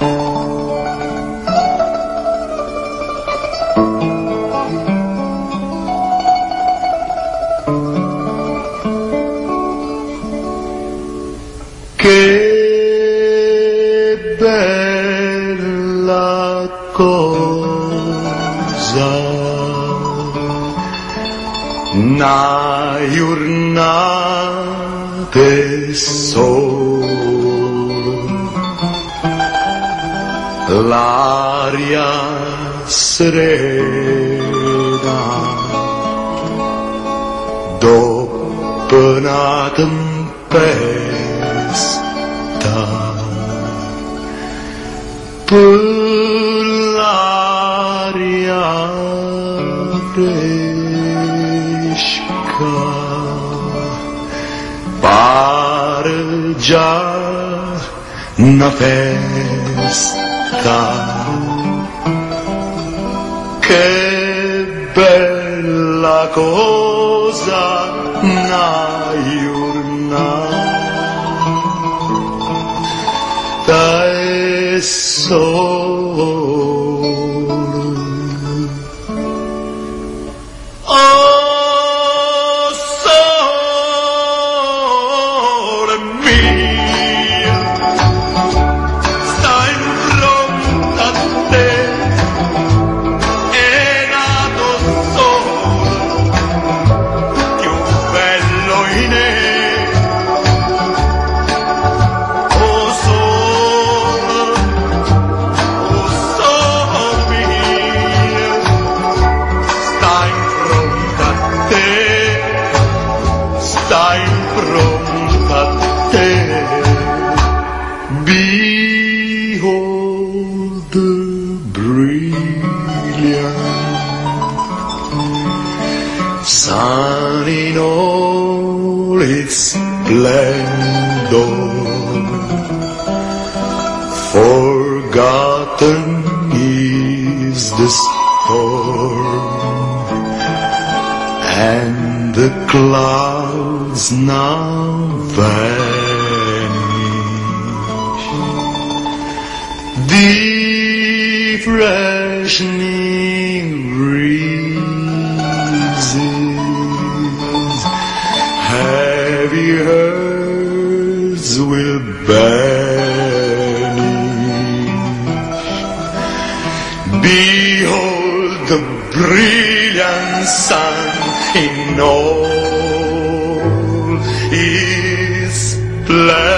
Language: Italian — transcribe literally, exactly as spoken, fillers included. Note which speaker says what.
Speaker 1: Che bella cosa, una giornata sol, l'aria serena, dopo una tempesta, per l'aria fresca, pare già una festa. Che bella cosa una giornata e sole. Oh, sole mio, stai in fronte a te, è nato sole, più bello in me. Oh sole, oh sole mio, stai in fronte a te, stai in fronte a te. Behold the brilliant sun in all its splendor. Forgotten is the storm, and the clouds now vanish. The freshening breezes, heavy herds will banish. Behold the brilliant sun in all his splendor.